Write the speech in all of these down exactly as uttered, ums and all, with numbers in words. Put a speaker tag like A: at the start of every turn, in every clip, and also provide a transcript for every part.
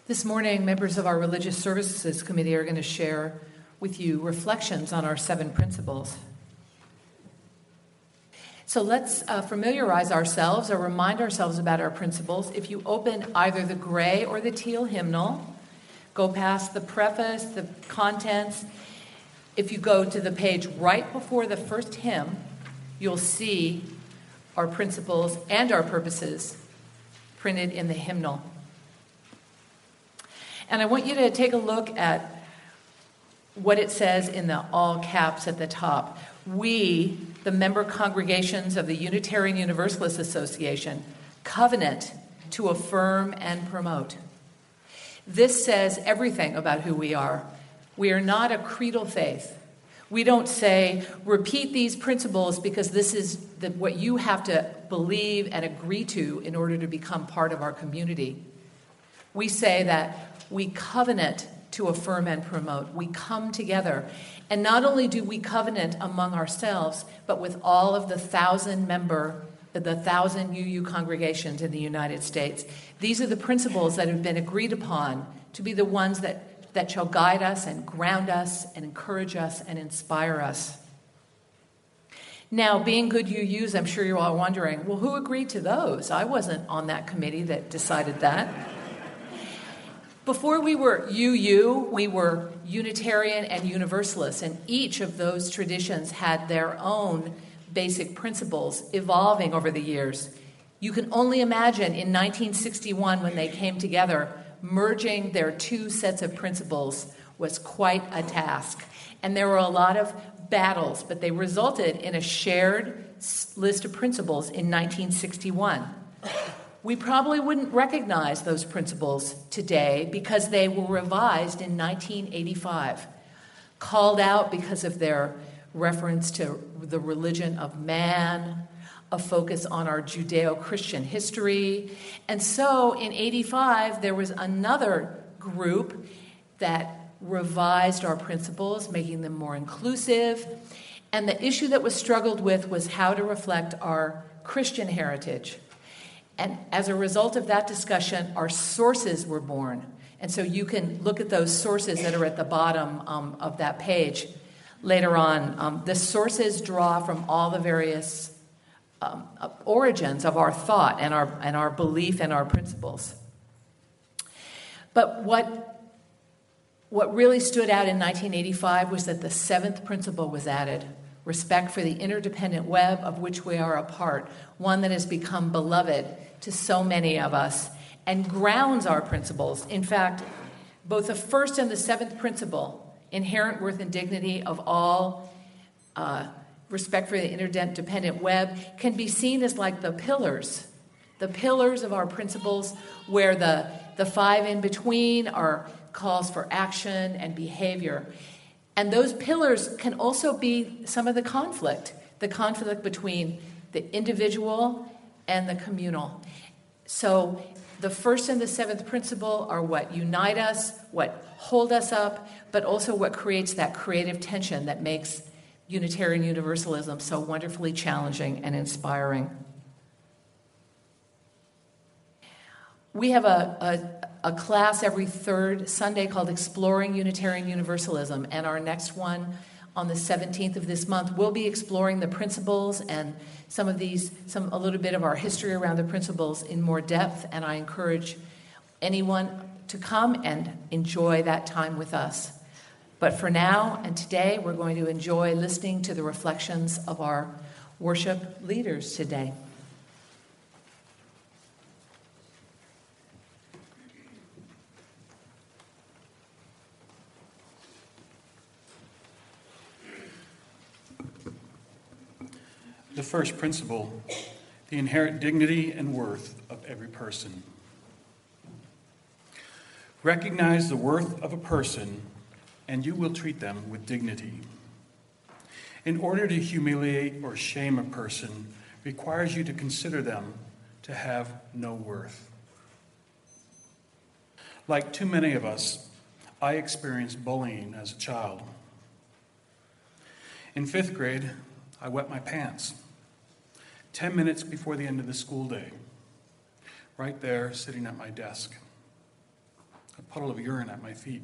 A: This morning, members of our Religious Services Committee are going to share with you reflections on our seven principles. So let's uh, familiarize ourselves or remind ourselves about our principles. If you open either the gray or the teal hymnal, go past the preface, the contents. If you go to the page right before the first hymn, you'll see our principles and our purposes printed in the hymnal. And I want you to take a look at what it says in the all caps at the top. We, the member congregations of the Unitarian Universalist Association, covenant to affirm and promote. This says everything about who we are. We are not a creedal faith. We don't say, repeat these principles because this is the, what you have to believe and agree to in order to become part of our community. We say that we covenant to affirm and promote. We come together. And not only do we covenant among ourselves, but with all of the thousand member, the thousand U U congregations in the United States. These are the principles that have been agreed upon to be the ones that, that shall guide us and ground us and encourage us and inspire us. Now, being good U Us, I'm sure you're all wondering, well, who agreed to those? I wasn't on that committee that decided that. Before we were U U, we were Unitarian and Universalist, and each of those traditions had their own basic principles evolving over the years. You can only imagine in nineteen sixty-one when they came together, merging their two sets of principles was quite a task. And there were a lot of battles, but they resulted in a shared list of principles in nineteen sixty-one. We probably wouldn't recognize those principles today because they were revised in nineteen eighty-five, called out because of their reference to the religion of man, a focus on our Judeo-Christian history. And so in eighty-five, there was another group that revised our principles, making them more inclusive. And the issue that was struggled with was how to reflect our Christian heritage. And as a result of that discussion, our sources were born. And so you can look at those sources that are at the bottom um, of that page later on. Um, the sources draw from all the various um, origins of our thought and our, and our belief and our principles. But what, what really stood out in nineteen eighty-five was that the seventh principle was added. Respect for the interdependent web of which we are a part, one that has become beloved to so many of us and grounds our principles. In fact, both the first and the seventh principle, inherent worth and dignity of all, uh, respect for the interdependent web, can be seen as like the pillars, the pillars of our principles, where the, the five in between are calls for action and behavior. And those pillars can also be some of the conflict, the conflict between the individual and the communal. So the first and the seventh principle are what unite us, what hold us up, but also what creates that creative tension that makes Unitarian Universalism so wonderfully challenging and inspiring. We have a, a, a class every third Sunday called Exploring Unitarian Universalism, and our next one on the seventeenth of this month, we'll be exploring the principles and some of these, some a little bit of our history around the principles in more depth, and I encourage anyone to come and enjoy that time with us. But for now and today, we're going to enjoy listening to the reflections of our worship leaders today.
B: The first principle, the inherent dignity and worth of every person. Recognize the worth of a person, and you will treat them with dignity. In order to humiliate or shame a person requires you to consider them to have no worth. Like too many of us, I experienced bullying as a child. In fifth grade, I wet my pants. Ten minutes before the end of the school day, right there sitting at my desk. a puddle of urine at my feet.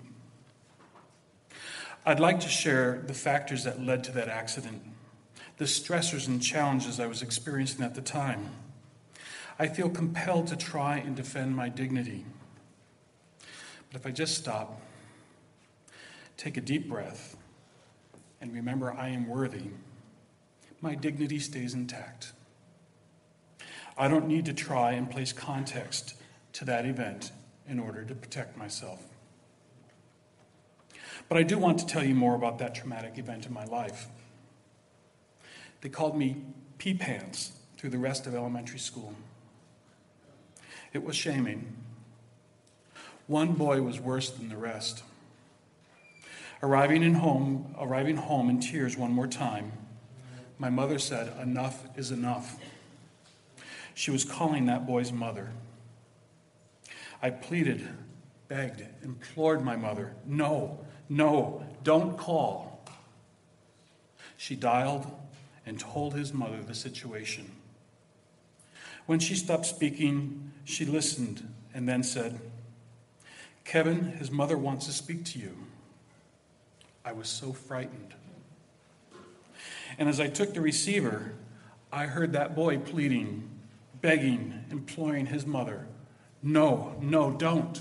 B: I'd like to share the factors that led to that accident, the stressors and challenges I was experiencing at the time. I feel compelled to try and defend my dignity. But if I just stop, take a deep breath, and remember I am worthy, my dignity stays intact. I don't need to try and place context to that event in order to protect myself. But I do want to tell you more about that traumatic event in my life. They called me pee pants through the rest of elementary school. It was shaming. One boy was worse than the rest. Arriving in home, arriving home in tears one more time, my mother said, "Enough is enough." She was calling that boy's mother. I pleaded, begged, implored my mother, "No, no, don't call." She dialed and told his mother the situation. When she stopped speaking, she listened and then said, "Kevin, his mother wants to speak to you." I was so frightened. And as I took the receiver, I heard that boy pleading, begging, imploring his mother, "No, no, don't."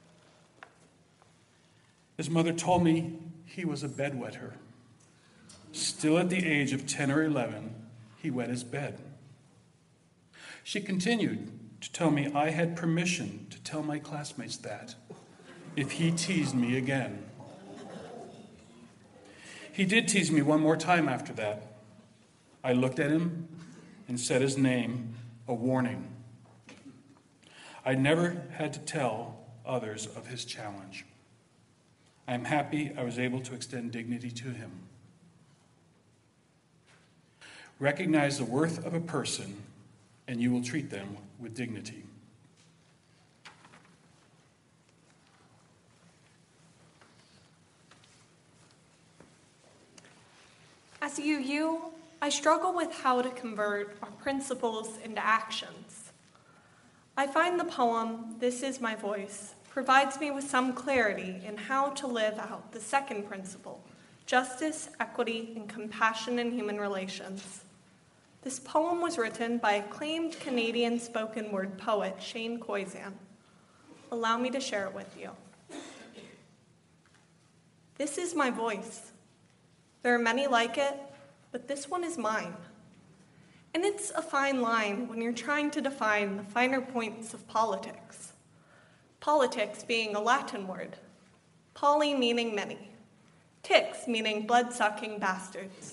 B: His mother told me he was a bedwetter. Still at the age of ten or eleven, he wet his bed. She continued to tell me I had permission to tell my classmates that if he teased me again. He did tease me one more time after that. I looked at him and said his name, a warning. I never had to tell others of his challenge. I am happy I was able to extend dignity to him. Recognize the worth of a person, and you will treat them with dignity.
C: As a U U, I struggle with how to convert our principles into actions. I find the poem, "This Is My Voice," provides me with some clarity in how to live out the second principle, justice, equity, and compassion in human relations. This poem was written by acclaimed Canadian spoken word poet Shane Koyczan. Allow me to share it with you. This is my voice. There are many like it, but this one is mine. And it's a fine line when you're trying to define the finer points of politics. Politics being a Latin word, poly meaning many, ticks meaning blood-sucking bastards.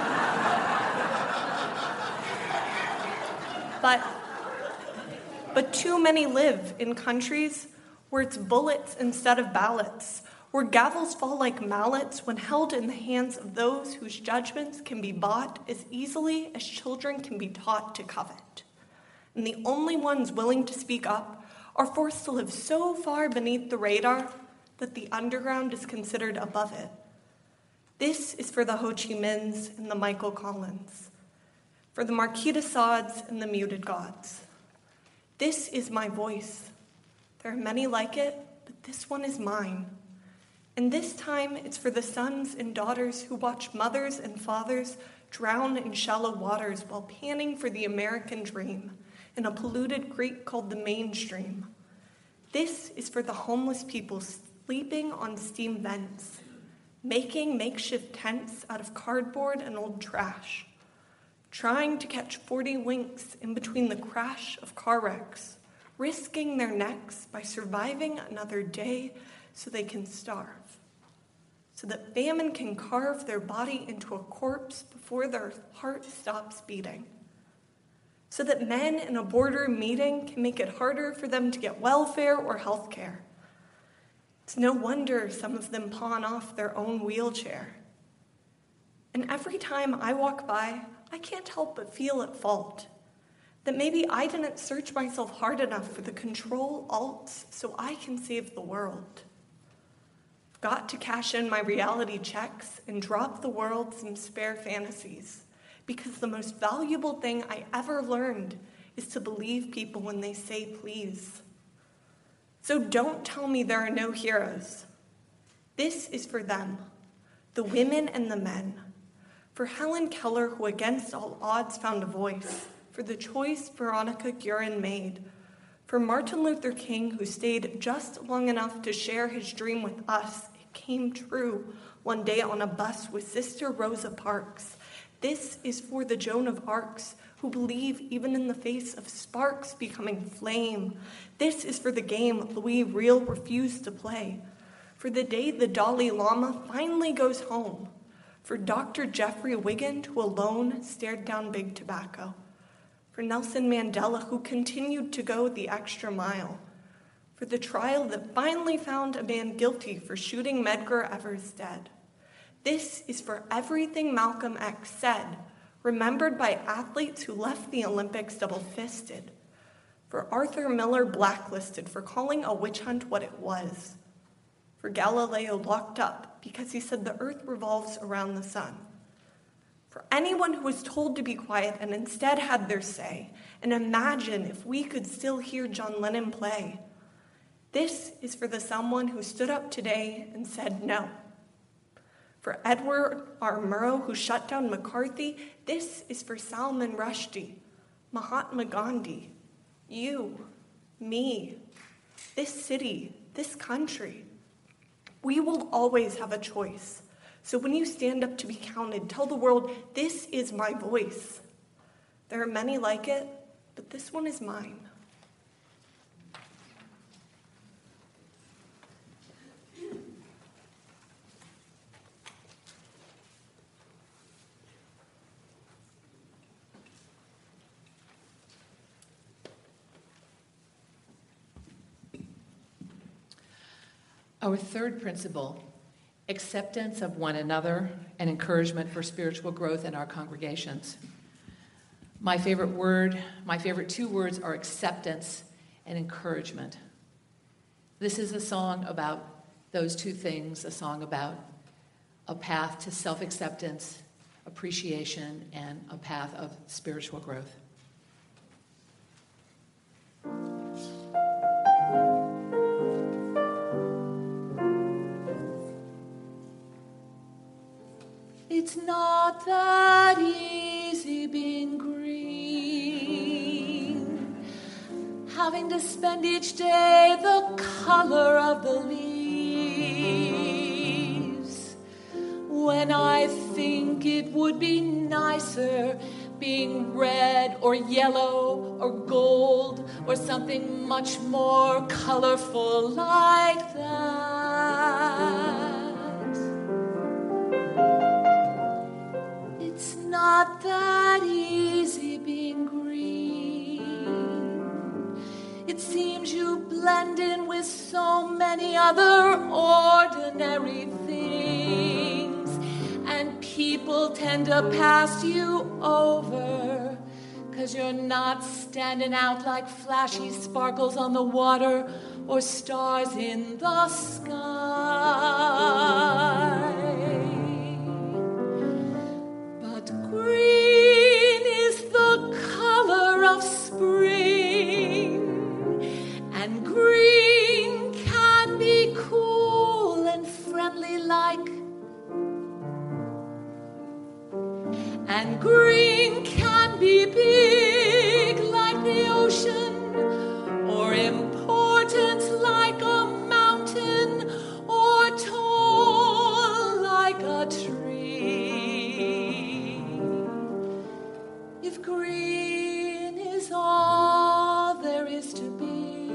C: But, but too many live in countries where it's bullets instead of ballots, where gavels fall like mallets when held in the hands of those whose judgments can be bought as easily as children can be taught to covet. And the only ones willing to speak up are forced to live so far beneath the radar that the underground is considered above it. This is for the Ho Chi Minhs and the Michael Collins, for the Marquis de Sade's and the Muted Gods. This is my voice. There are many like it, but this one is mine. And this time, it's for the sons and daughters who watch mothers and fathers drown in shallow waters while panning for the American dream in a polluted creek called the mainstream. This is for the homeless people sleeping on steam vents, making makeshift tents out of cardboard and old trash, trying to catch forty winks in between the crash of car wrecks, risking their necks by surviving another day so they can starve, so that famine can carve their body into a corpse before their heart stops beating, so that men in a boardroom meeting can make it harder for them to get welfare or health care. It's no wonder some of them pawn off their own wheelchair. And every time I walk by, I can't help but feel at fault that maybe I didn't search myself hard enough for the control alts so I can save the world. I've got to cash in my reality checks and drop the world some spare fantasies, because the most valuable thing I ever learned is to believe people when they say please. So don't tell me there are no heroes. This is for them, the women and the men. For Helen Keller, who against all odds found a voice. For the choice Veronica Guerin made. For Martin Luther King, who stayed just long enough to share his dream with us. It came true one day on a bus with Sister Rosa Parks. This is for the Joan of Arcs, who believe even in the face of sparks becoming flame. This is for the game Louis Real refused to play. For the day the Dalai Lama finally goes home. For Doctor Jeffrey Wigand, who alone stared down big tobacco. For Nelson Mandela, who continued to go the extra mile. For the trial that finally found a man guilty for shooting Medgar Evers dead. This is for everything Malcolm X said, remembered by athletes who left the Olympics double-fisted. For Arthur Miller blacklisted for calling a witch hunt what it was. For Galileo locked up because he said the earth revolves around the sun. For anyone who was told to be quiet and instead had their say, and imagine if we could still hear John Lennon play. This is for the someone who stood up today and said no. For Edward R. Murrow, who shut down McCarthy, this is for Salman Rushdie, Mahatma Gandhi, you, me, this city, this country. We will always have a choice. So when you stand up to be counted, tell the world, this is my voice. There are many like it, but this one is mine.
A: Our third principle, acceptance of one another and encouragement for spiritual growth in our congregations. My favorite word, my favorite two words are acceptance and encouragement. This is a song about those two things, a song about a path to self-acceptance, appreciation, and a path of spiritual growth. It's not that easy being green, having to spend each day the color of the leaves, when I think it would be nicer being red or yellow or gold or something much more colorful like that. It's not that easy being green. It seems you blend in with so many other ordinary things, and people tend to pass you over, 'cause you're not standing out like flashy sparkles on the water or stars in the sky. Green is the color of spring, and green can be cool and friendly like, and green can be big like the ocean, or important like a mountain, or tall like a tree. If green is all there is to be,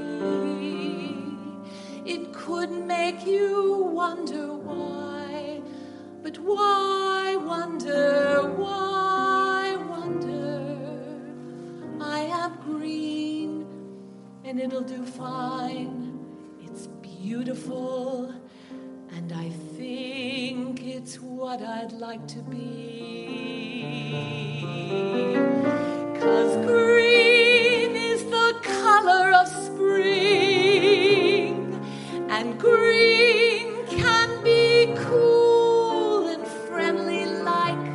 A: it could make you wonder why. But why wonder, why wonder? I have green and it'll do fine. It's beautiful and I think it's what I'd like to be. 'Cause green is the color of spring, and green can be cool and friendly like,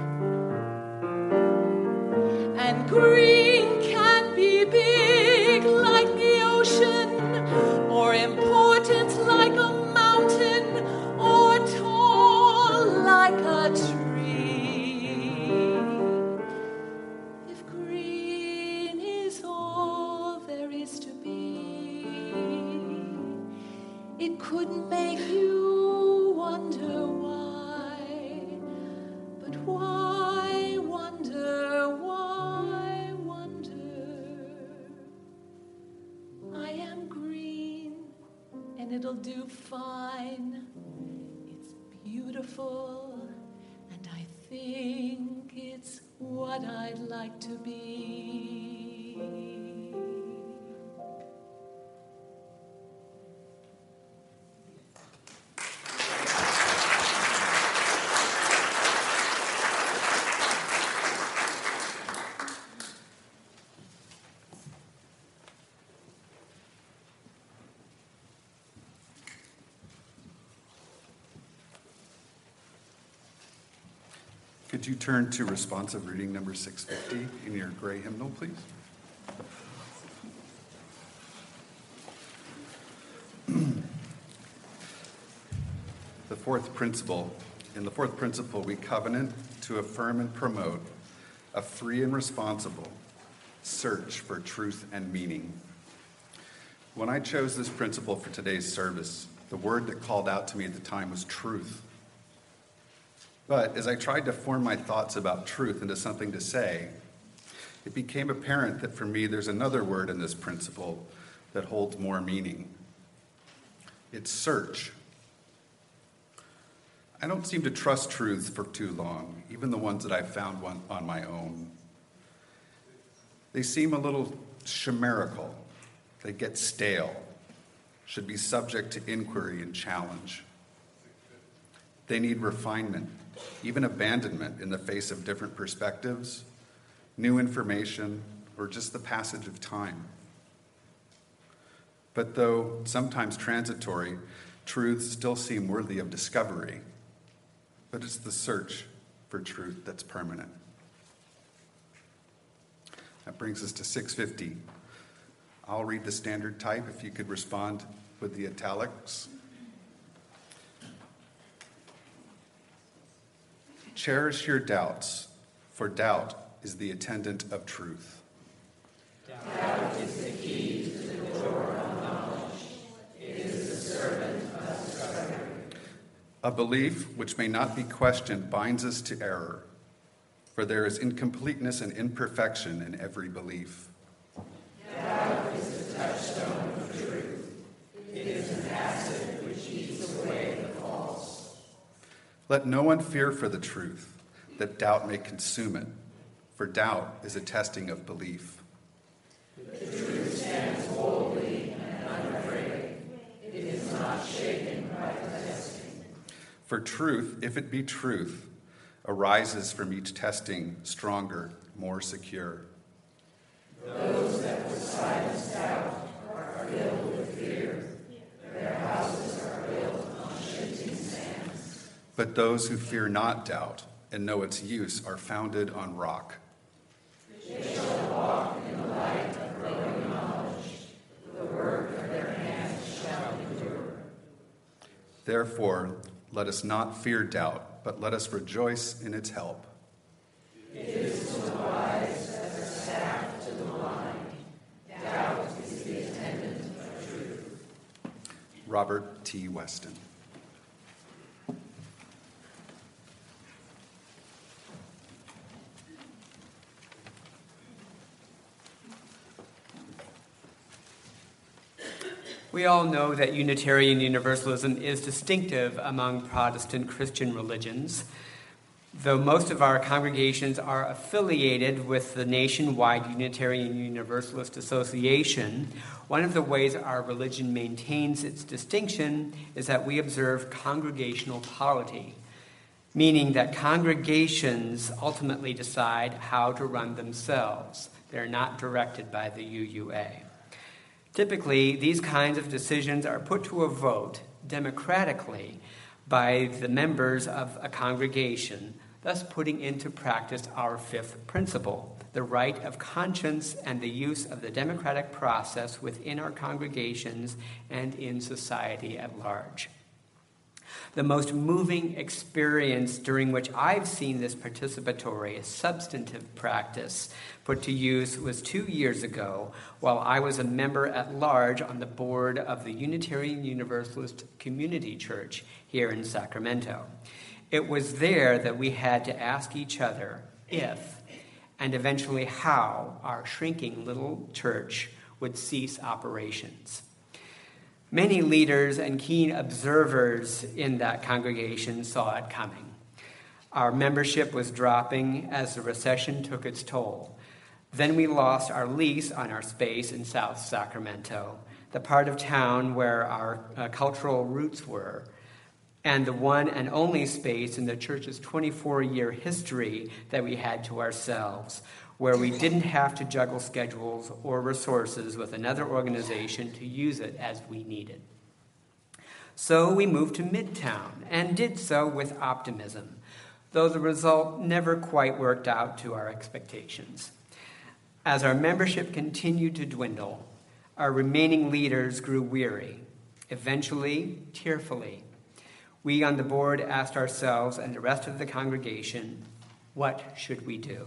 A: and green can be big like the ocean, or important It couldn't make you wonder why, but why wonder, why wonder? I am green and it'll do fine. It's beautiful and I think it's what I'd like to be.
D: Could you turn to responsive reading number six fifty in your gray hymnal, please? The fourth principle. In the fourth principle, we covenant to affirm and promote a free and responsible search for truth and meaning. When I chose this principle for today's service, the word that called out to me at the time was truth. But as I tried to form my thoughts about truth into something to say, it became apparent that for me there's another word in this principle that holds more meaning. It's search. I don't seem to trust truths for too long, even the ones that I've found one on my own. They seem a little chimerical. They get stale, should be subject to inquiry and challenge. They need refinement, even abandonment in the face of different perspectives, new information, or just the passage of time. But though sometimes transitory, truths still seem worthy of discovery. But it's the search for truth that's permanent. That brings us to six fifty. I'll read the standard type if you could respond with the italics. Cherish your doubts, for doubt is the attendant of truth.
E: Doubt is the key to the door of knowledge. It is the servant of discovery.
D: A belief which may not be questioned binds us to error, for there is incompleteness and imperfection in every belief.
E: Doubt is the touchstone of truth. It is an acid which eats away the false.
D: Let no one fear for the truth, that doubt may consume it, for doubt is a testing of belief.
E: The truth stands boldly and unafraid. It is not shaken by the testing.
D: For truth, if it be truth, arises from each testing stronger, more secure.
E: Those that would silence doubt are filled with fear. Their houses are built on shifting sands.
D: But those who fear not doubt and know its use are founded on rock.
E: They shall walk in the light of growing knowledge. The work of their hands shall endure.
D: Therefore, let us not fear doubt, but let us rejoice in its help.
E: It is to the wise as a staff to the blind. Doubt is the attendant of truth.
D: Robert T. Weston.
F: We all know that Unitarian Universalism is distinctive among Protestant Christian religions. Though most of our congregations are affiliated with the nationwide Unitarian Universalist Association, one of the ways our religion maintains its distinction is that we observe congregational polity, meaning that congregations ultimately decide how to run themselves. They're not directed by the U U A. Typically, these kinds of decisions are put to a vote democratically by the members of a congregation, thus putting into practice our fifth principle, the right of conscience and the use of the democratic process within our congregations and in society at large. The most moving experience during which I've seen this participatory, substantive practice put to use was two years ago while I was a member at large on the board of the Unitarian Universalist Community Church here in Sacramento. It was there that we had to ask each other if, and eventually how, our shrinking little church would cease operations. Many leaders and keen observers in that congregation saw it coming. Our membership was dropping as the recession took its toll. Then we lost our lease on our space in South Sacramento, the part of town where our uh, cultural roots were, and the one and only space in the church's twenty-four-year history that we had to ourselves, where we didn't have to juggle schedules or resources with another organization to use it as we needed. So we moved to Midtown and did so with optimism, though the result never quite worked out to our expectations. As our membership continued to dwindle, our remaining leaders grew weary, eventually tearfully. We on the board asked ourselves and the rest of the congregation, what should we do?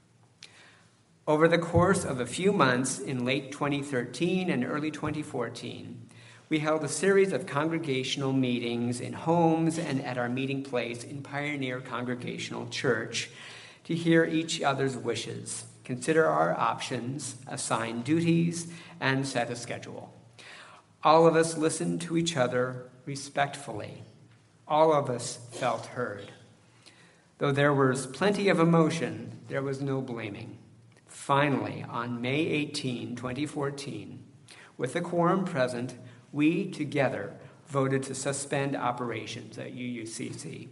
F: Over the course of a few months in late twenty thirteen and early twenty fourteen, we held a series of congregational meetings in homes and at our meeting place in Pioneer Congregational Church to hear each other's wishes, consider our options, assign duties, and set a schedule. All of us listened to each other respectfully. All of us felt heard. Though there was plenty of emotion, there was no blaming. Finally, on May eighteenth, twenty fourteen, with the quorum present, we together voted to suspend operations at U U C C.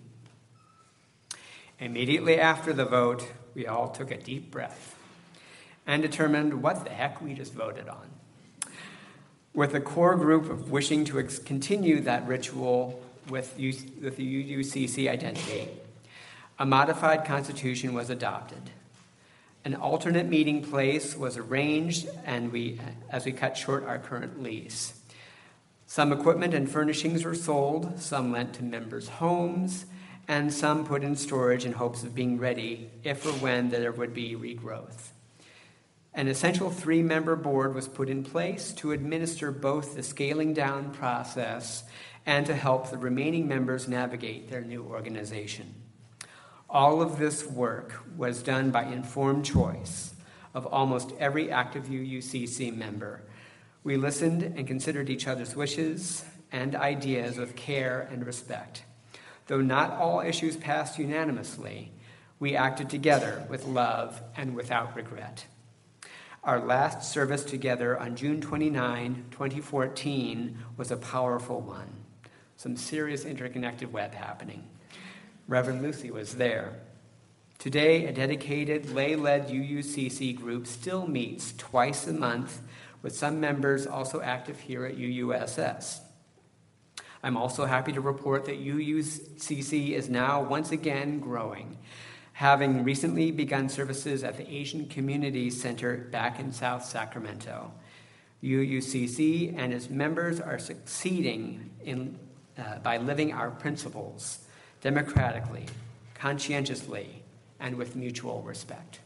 F: Immediately after the vote, we all took a deep breath and determined what the heck we just voted on. With a core group of wishing to ex- continue that ritual with, U- with the U U C C identity, a modified constitution was adopted. An alternate meeting place was arranged, and we, as we cut short our current lease. Some equipment and furnishings were sold, some lent to members' homes, and some put in storage in hopes of being ready if or when there would be regrowth. An essential three-member board was put in place to administer both the scaling down process and to help the remaining members navigate their new organization. All of this work was done by informed choice of almost every active U U C C member. We listened and considered each other's wishes and ideas with care and respect. Though not all issues passed unanimously, we acted together with love and without regret. Our last service together on June twenty-ninth, twenty fourteen was a powerful one. Some serious interconnected web happening. Reverend Lucy was there. Today, a dedicated lay-led U U C C group still meets twice a month, with some members also active here at U U S S. I'm also happy to report that U U C C is now once again growing, having recently begun services at the Asian Community Center back in South Sacramento. U U C C and its members are succeeding in, uh, by living our principles democratically, conscientiously, and with mutual respect.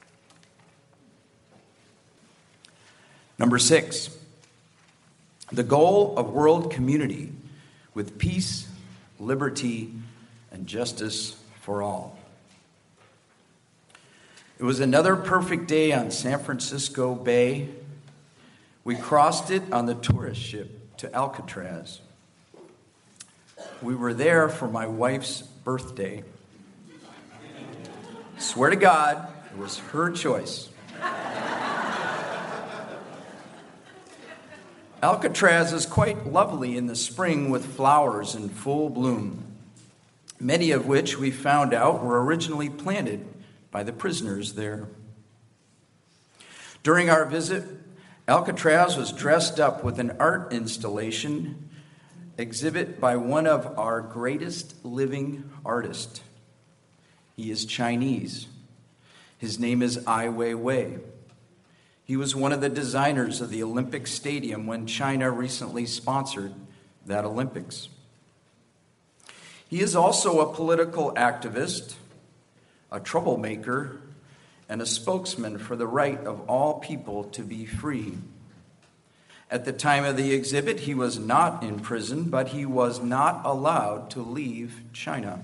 G: Number six, the goal of world community with peace, liberty, and justice for all. It was another perfect day on San Francisco Bay. We crossed it on the tourist ship to Alcatraz. We were there for my wife's birthday. Swear to God, it was her choice. Alcatraz is quite lovely in the spring with flowers in full bloom, many of which we found out were originally planted by the prisoners there. During our visit, Alcatraz was dressed up with an art installation exhibit by one of our greatest living artists. He is Chinese. His name is Ai Weiwei. He was one of the designers of the Olympic Stadium when China recently sponsored that Olympics. He is also a political activist, a troublemaker, and a spokesman for the right of all people to be free. At the time of the exhibit, he was not in prison, but he was not allowed to leave China.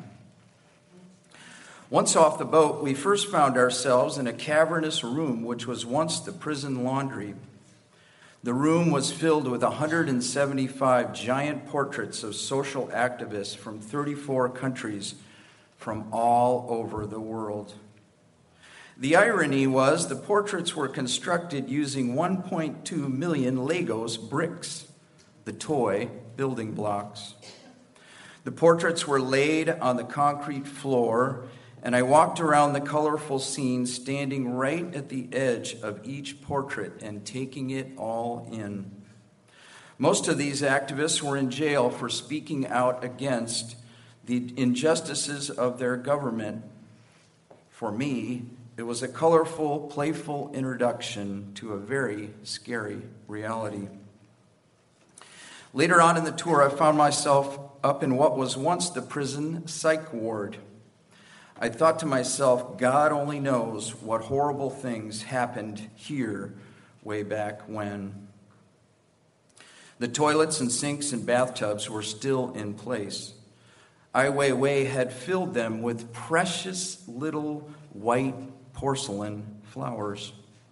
G: Once off the boat, we first found ourselves in a cavernous room which was once the prison laundry. The room was filled with one hundred seventy-five giant portraits of social activists from thirty-four countries from all over the world. The irony was the portraits were constructed using one point two million Legos bricks, the toy building blocks. The portraits were laid on the concrete floor, and I walked around the colorful scene, standing right at the edge of each portrait and taking it all in. Most of these activists were in jail for speaking out against the injustices of their government. For me, it was a colorful, playful introduction to a very scary reality. Later on in the tour, I found myself up in what was once the prison psych ward. I thought to myself, God only knows what horrible things happened here way back when. The toilets and sinks and bathtubs were still in place. Ai Weiwei had filled them with precious little white porcelain flowers.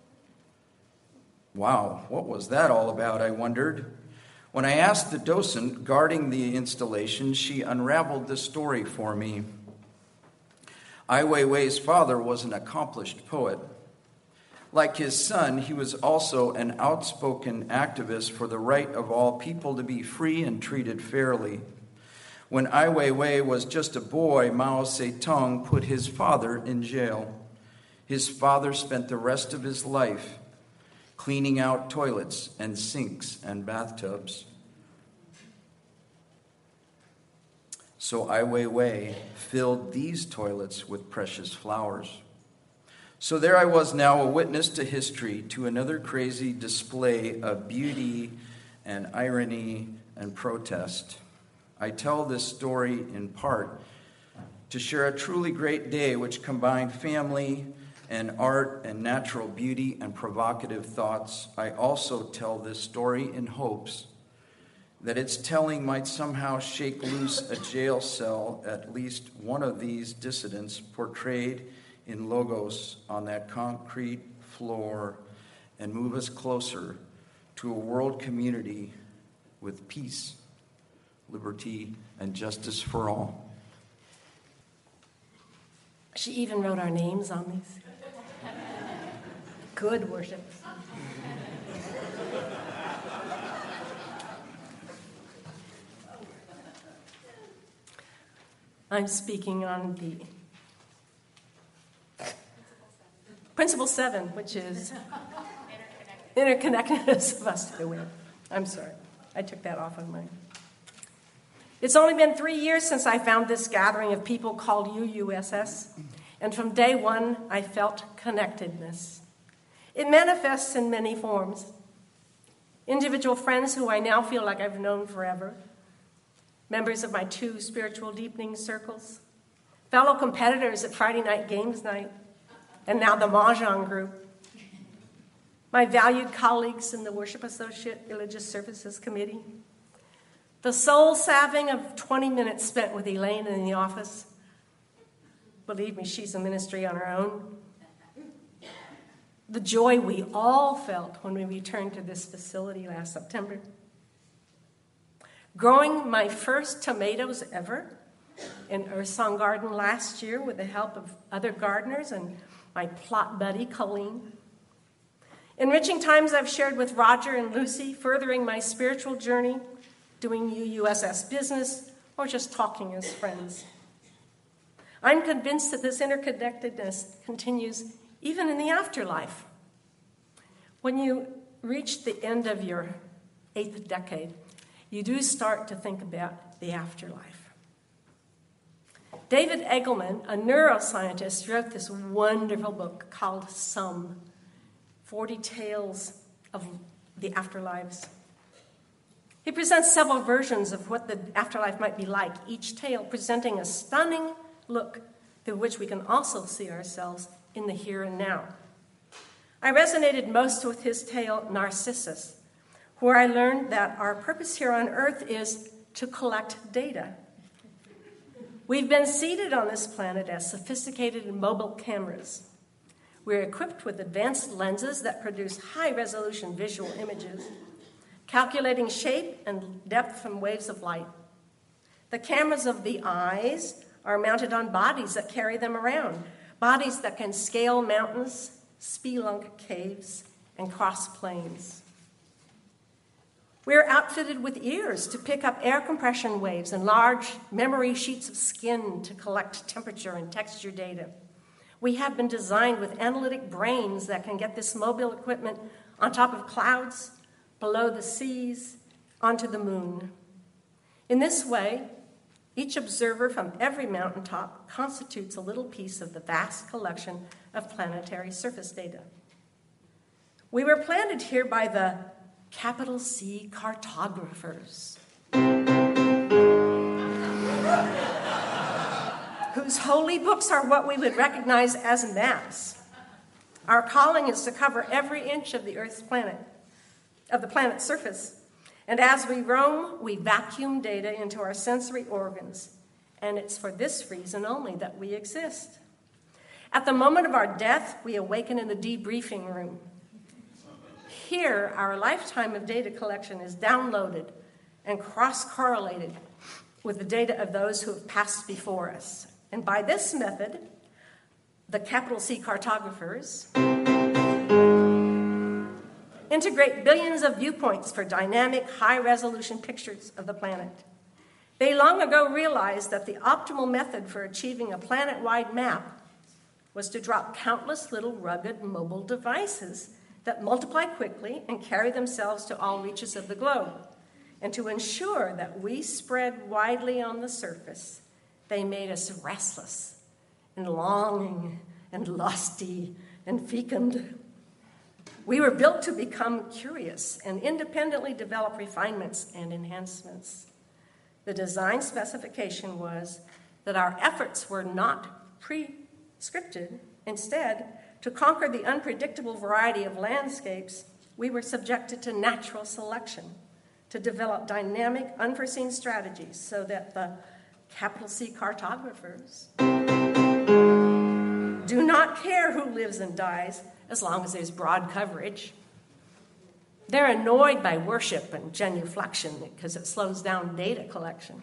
G: Wow, what was that all about, I wondered. When I asked the docent guarding the installation, she unraveled the story for me. Ai Weiwei's father was an accomplished poet. Like his son, he was also an outspoken activist for the right of all people to be free and treated fairly. When Ai Weiwei was just a boy, Mao Zedong put his father in jail. His father spent the rest of his life cleaning out toilets and sinks and bathtubs. So Ai Weiwei filled these toilets with precious flowers. So there I was now, a witness to history, to another crazy display of beauty and irony and protest. I tell this story in part to share a truly great day which combined family and art and natural beauty and provocative thoughts. I also tell this story in hopes that its telling might somehow shake loose a jail cell, at least one of these dissidents portrayed in logos on that concrete floor, and move us closer to a world community with peace, liberty, and justice for all.
H: She even wrote our names on these. Good worship. I'm speaking on the Principle seven, which is interconnectedness of us to the web. I'm sorry, I took that off on mine. It's only been three years since I found this gathering of people called U U S S, and from day one, I felt connectedness. It manifests in many forms. Individual friends who I now feel like I've known forever, members of my two spiritual deepening circles, fellow competitors at Friday night games night, and now the Mahjong group, my valued colleagues in the Worship Associate Religious Services Committee, the soul salving of twenty minutes spent with Elaine in the office. Believe me, she's a ministry on her own. The joy we all felt when we returned to this facility last September. Growing my first tomatoes ever in Earth Song Garden last year with the help of other gardeners and my plot buddy, Colleen. Enriching times I've shared with Roger and Lucy, furthering my spiritual journey, doing U U S S business, or just talking as friends. I'm convinced that this interconnectedness continues even in the afterlife. When you reach the end of your eighth decade, you do start to think about the afterlife. David Eagleman, a neuroscientist, wrote this wonderful book called Some, forty Tales of the Afterlives. He presents several versions of what the afterlife might be like, each tale presenting a stunning look through which we can also see ourselves in the here and now. I resonated most with his tale, Narcissus, where I learned that our purpose here on earth is to collect data. We've been seated on this planet as sophisticated mobile cameras. We're equipped with advanced lenses that produce high-resolution visual images, calculating shape and depth from waves of light. The cameras of the eyes are mounted on bodies that carry them around, bodies that can scale mountains, spelunk caves, and cross plains. We're outfitted with ears to pick up air compression waves and large memory sheets of skin to collect temperature and texture data. We have been designed with analytic brains that can get this mobile equipment on top of clouds, below the seas, onto the moon. In this way, each observer from every mountaintop constitutes a little piece of the vast collection of planetary surface data. We were planted here by the capital C cartographers, whose holy books are what we would recognize as maps. Our calling is to cover every inch of the Earth's planet, of the planet's surface. And as we roam, we vacuum data into our sensory organs. And it's for this reason only that we exist. At the moment of our death, we awaken in the debriefing room. Here, our lifetime of data collection is downloaded and cross-correlated with the data of those who have passed before us. And by this method, the capital C cartographers integrate billions of viewpoints for dynamic, high-resolution pictures of the planet. They long ago realized that the optimal method for achieving a planet-wide map was to drop countless little rugged mobile devices that multiply quickly and carry themselves to all reaches of the globe. And to ensure that we spread widely on the surface, they made us restless and longing and lusty and fecund. We were built to become curious and independently develop refinements and enhancements. The design specification was that our efforts were not pre-scripted. Instead, to conquer the unpredictable variety of landscapes, we were subjected to natural selection to develop dynamic, unforeseen strategies so that the capital C cartographers do not care who lives and dies as long as there's broad coverage. They're annoyed by worship and genuflection because it slows down data collection.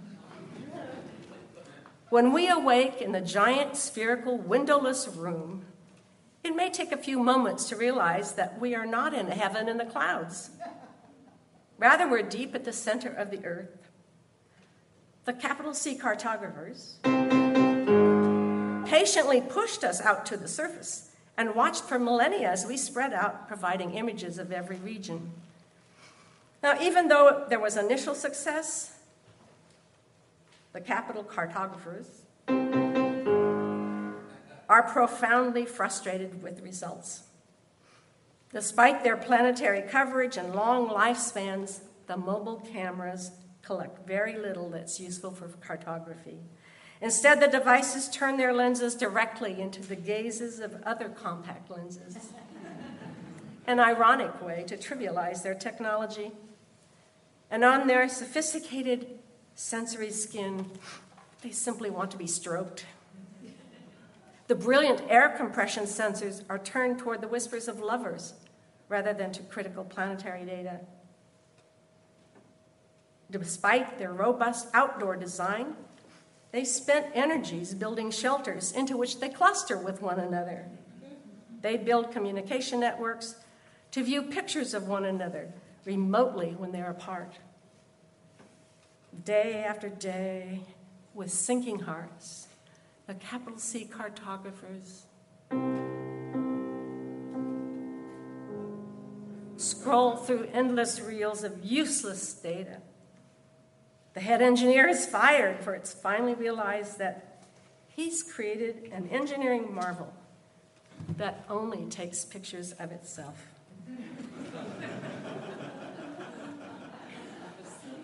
H: When we awake in the giant spherical windowless room, it may take a few moments to realize that we are not in heaven in the clouds. Rather, we're deep at the center of the earth. The capital C cartographers patiently pushed us out to the surface and watched for millennia as we spread out, providing images of every region. Now, even though there was initial success, the capital cartographers are profoundly frustrated with results. Despite their planetary coverage and long lifespans, the mobile cameras collect very little that's useful for cartography. Instead, the devices turn their lenses directly into the gazes of other compact lenses. An ironic way to trivialize their technology. And on their sophisticated sensory skin, they simply want to be stroked. The brilliant air compression sensors are turned toward the whispers of lovers rather than to critical planetary data. Despite their robust outdoor design, they spent energies building shelters into which they cluster with one another. They build communication networks to view pictures of one another remotely when they're apart. Day after day, with sinking hearts, the capital C cartographers scroll through endless reels of useless data. The head engineer is fired, for it's finally realized that he's created an engineering marvel that only takes pictures of itself.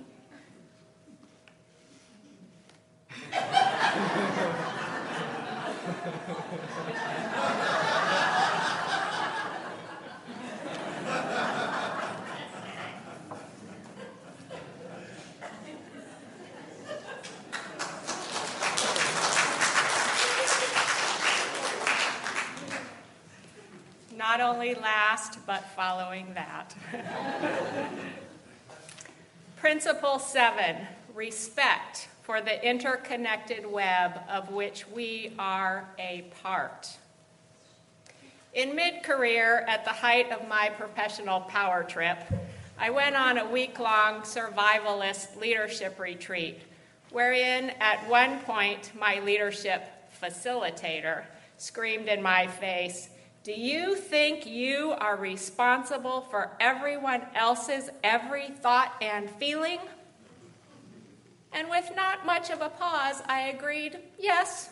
I: Not only last, but following that. Principle seven, respect for the interconnected web of which we are a part. In mid-career, at the height of my professional power trip, I went on a week-long survivalist leadership retreat, wherein at one point my leadership facilitator screamed in my face, "Do you think you are responsible for everyone else's every thought and feeling?" And with not much of a pause, I agreed, yes.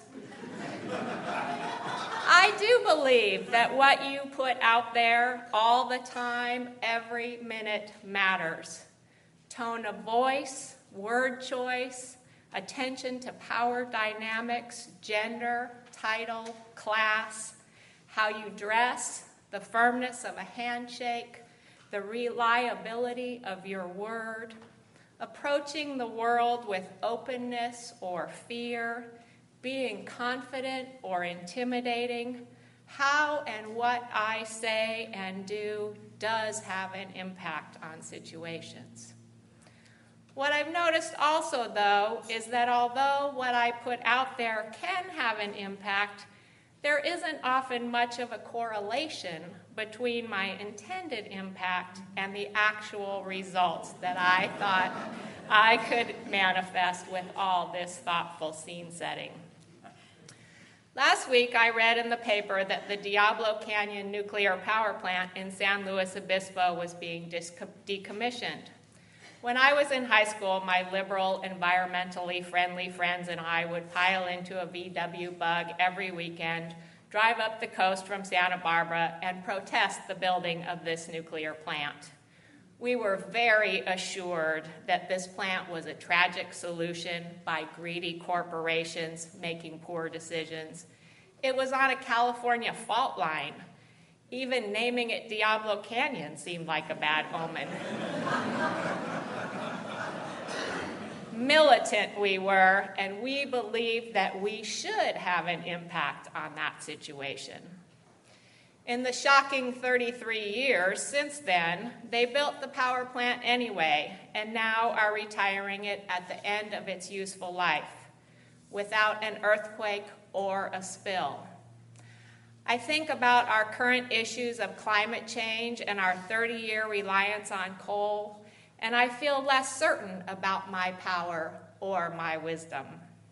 I: I do believe that what you put out there all the time, every minute matters. Tone of voice, word choice, attention to power dynamics, gender, title, class, how you dress, the firmness of a handshake, the reliability of your word, approaching the world with openness or fear, being confident or intimidating, how and what I say and do does have an impact on situations. What I've noticed also, though, is that although what I put out there can have an impact, there isn't often much of a correlation between my intended impact and the actual results that I thought I could manifest with all this thoughtful scene setting. Last week, I read in the paper that the Diablo Canyon nuclear power plant in San Luis Obispo was being dis- decommissioned. When I was in high school, my liberal, environmentally friendly friends and I would pile into a V W Bug every weekend, drive up the coast from Santa Barbara, and protest the building of this nuclear plant. We were very assured that this plant was a tragic solution by greedy corporations making poor decisions. It was on a California fault line. Even naming it Diablo Canyon seemed like a bad omen. Militant we were, and we believed that we should have an impact on that situation. In the shocking thirty-three years since then, they built the power plant anyway, and now are retiring it at the end of its useful life, without an earthquake or a spill. I think about our current issues of climate change and our thirty-year reliance on coal, and I feel less certain about my power or my wisdom.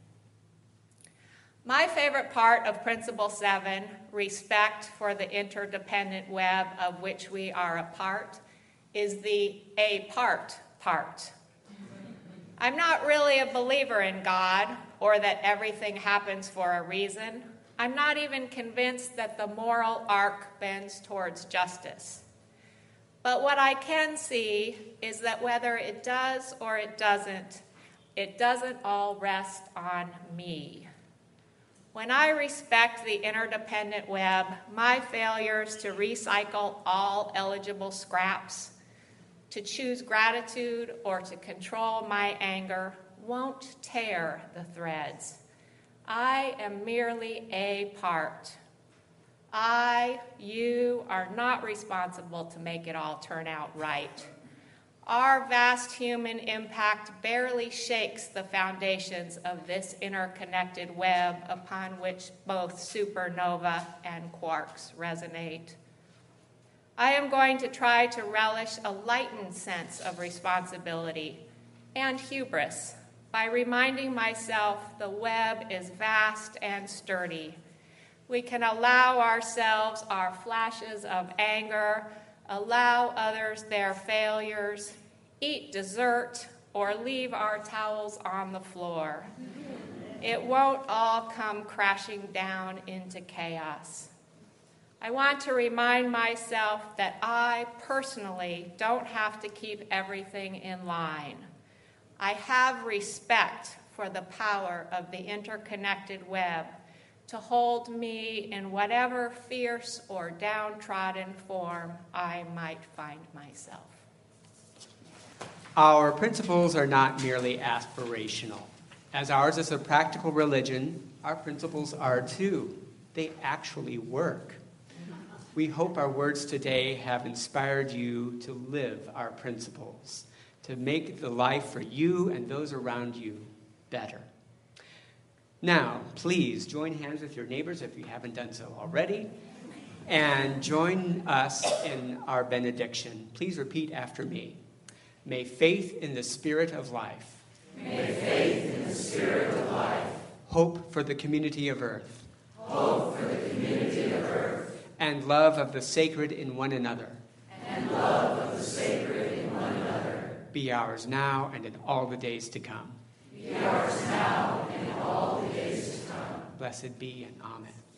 I: My favorite part of Principle seven, respect for the interdependent web of which we are a part, is the a part part. I'm not really a believer in God or that everything happens for a reason. I'm not even convinced that the moral arc bends towards justice. But what I can see is that whether it does or it doesn't, it doesn't all rest on me. When I respect the interdependent web, my failures to recycle all eligible scraps, to choose gratitude, or to control my anger won't tear the threads. I am merely a part. I, you, are not responsible to make it all turn out right. Our vast human impact barely shakes the foundations of this interconnected web upon which both supernova and quarks resonate. I am going to try to relish a lightened sense of responsibility and hubris by reminding myself the web is vast and sturdy. We can allow ourselves our flashes of anger, allow others their failures, eat dessert, or leave our towels on the floor. It won't all come crashing down into chaos. I want to remind myself that I personally don't have to keep everything in line. I have respect for the power of the interconnected web to hold me in whatever fierce or downtrodden form I might find myself.
F: Our principles are not merely aspirational. As ours is a practical religion, our principles are too. They actually work. We hope our words today have inspired you to live our principles, to make the life for you and those around you better. Now, please join hands with your neighbors if you haven't done so already, and join us in our benediction. Please repeat after me. May faith in the Spirit of life.
E: May faith in the Spirit of life.
F: Hope for the community of earth.
E: Hope for the community of earth.
F: And love of the sacred in one another.
E: And love of the sacred in one another.
F: Be ours now and in all the days to come.
E: Be ours now and in all the days to come.
F: Blessed be and amen.